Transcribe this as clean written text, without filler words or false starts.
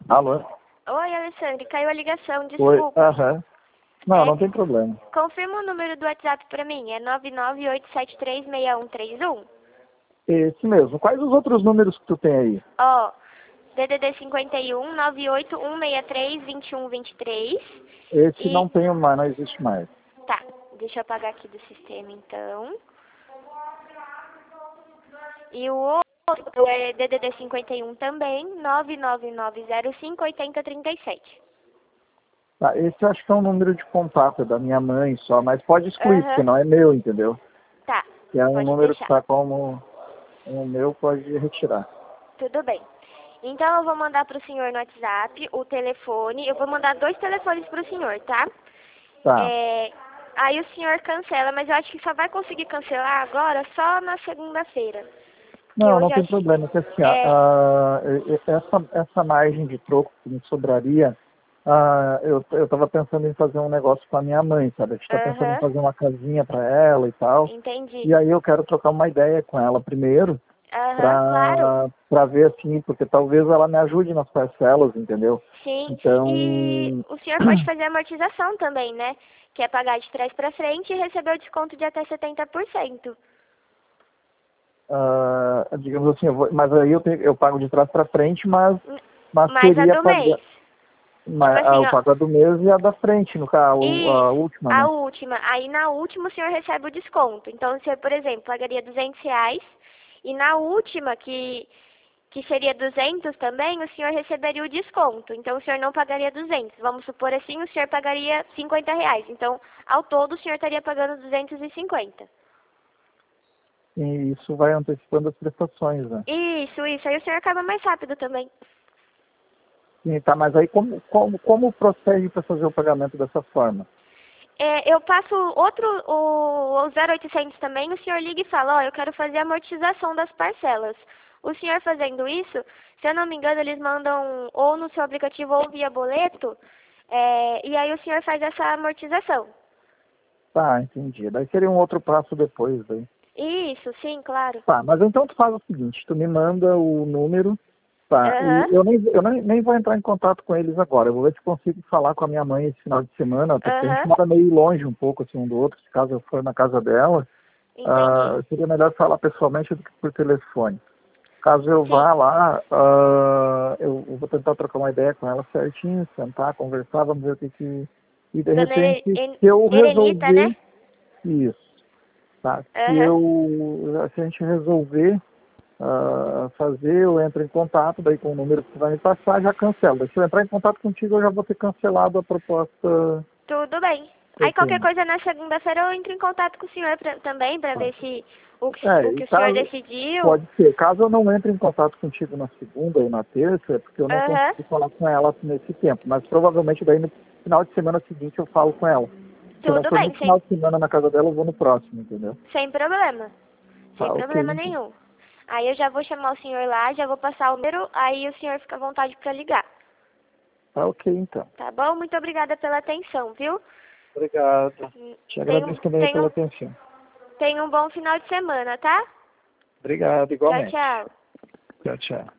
Alô? Oi, Alessandra, caiu a ligação, Oi, desculpa. aham. Não, não tem problema. Confirma o número do WhatsApp pra mim, é 998736131. Esse mesmo. Quais os outros números que tu tem aí? Ó, DDD 51 98163 2123. Esse E não tenho mais, não existe mais. tá, deixa eu apagar aqui do sistema então. E o outro é DDD 51 também, 999058037. Tá, esse eu acho que é um número de contato, é da minha mãe só, mas pode excluir, porque não é meu, entendeu? Tá, Se é um pode número que deixar. está como o meu, pode retirar. Tudo bem. Então eu vou mandar para o senhor no WhatsApp o telefone. Eu vou mandar 2 telefones para o senhor, tá? Tá. Aí o senhor cancela, mas eu acho que só vai conseguir cancelar agora só na segunda-feira. Que Não, hoje não tem acho que problema, porque assim, essa margem de troco que me sobraria, eu estava pensando em fazer um negócio com a minha mãe, sabe? A gente está pensando em fazer uma casinha para ela e tal. entendi. E aí eu quero trocar uma ideia com ela primeiro, Claro. para ver assim, porque talvez ela me ajude nas parcelas, entendeu? Sim. Então, E o senhor pode fazer amortização também, né? Que é pagar de trás para frente e receber o desconto de até 70%. digamos assim, mas aí eu pago de trás para frente, mas Mais a seria do mês. Tipo assim, eu ó. pago a do mês e a da frente, no caso, a Isso, última, a né? última. Aí na última o senhor recebe o desconto. Então o senhor, por exemplo, pagaria R$ 200 e na última, que seria 200 também, o senhor receberia o desconto. Então o senhor não pagaria 200. Vamos supor assim, o senhor pagaria R$ 50. Então, ao todo, o senhor estaria pagando 250. E isso vai antecipando as prestações, né? Isso. Aí o senhor acaba mais rápido também. Sim, tá, mas aí como procede para fazer o pagamento dessa forma? Eu passo o 0800 também, o senhor liga e fala, ó, eu quero fazer a amortização das parcelas. O senhor fazendo isso, se eu não me engano, eles mandam ou no seu aplicativo ou via boleto, e aí o senhor faz essa amortização. Tá, entendi. Daí seria um outro passo depois, daí. Isso, sim, claro. Tá, mas então tu faz o seguinte, tu me manda o número, tá, e eu nem vou entrar em contato com eles agora, eu vou ver se consigo falar com a minha mãe esse final de semana, porque a gente mora meio longe um pouco assim um do outro, se caso eu for na casa dela, Entendi. seria melhor falar pessoalmente do que por telefone. Caso eu Sim. vá lá, eu vou tentar trocar uma ideia com ela certinho, sentar, conversar, vamos ver o que que... E de Dona repente, se eu Erenita, resolver né? isso, tá? Se a gente resolver fazer, eu entro em contato, daí com o número que você vai me passar, já cancelo. Daí, se eu entrar em contato contigo, eu já vou ter cancelado a proposta Tudo bem. que eu Aí qualquer tenho. coisa na segunda-feira eu entro em contato com o senhor também para Tá? ver se o E que o senhor caso, decidiu. pode ser, caso eu não entre em contato contigo na segunda ou na terça, é porque eu não consegui falar com ela nesse tempo, mas provavelmente daí no final de semana seguinte eu falo com ela. Se não Tudo for no bem, final de semana na casa dela, eu vou no próximo, entendeu? sem problema. Tá, Sem ok, problema então. nenhum. Aí eu já vou chamar o senhor lá, já vou passar o número, aí o senhor fica à vontade para ligar. Tá, ok, então. Tá bom? Muito obrigada pela atenção, viu? Obrigado. Te agradeço também pela atenção. Tenha um bom final de semana, tá? Obrigado, Tchau, igualmente. tchau. Tchau, tchau.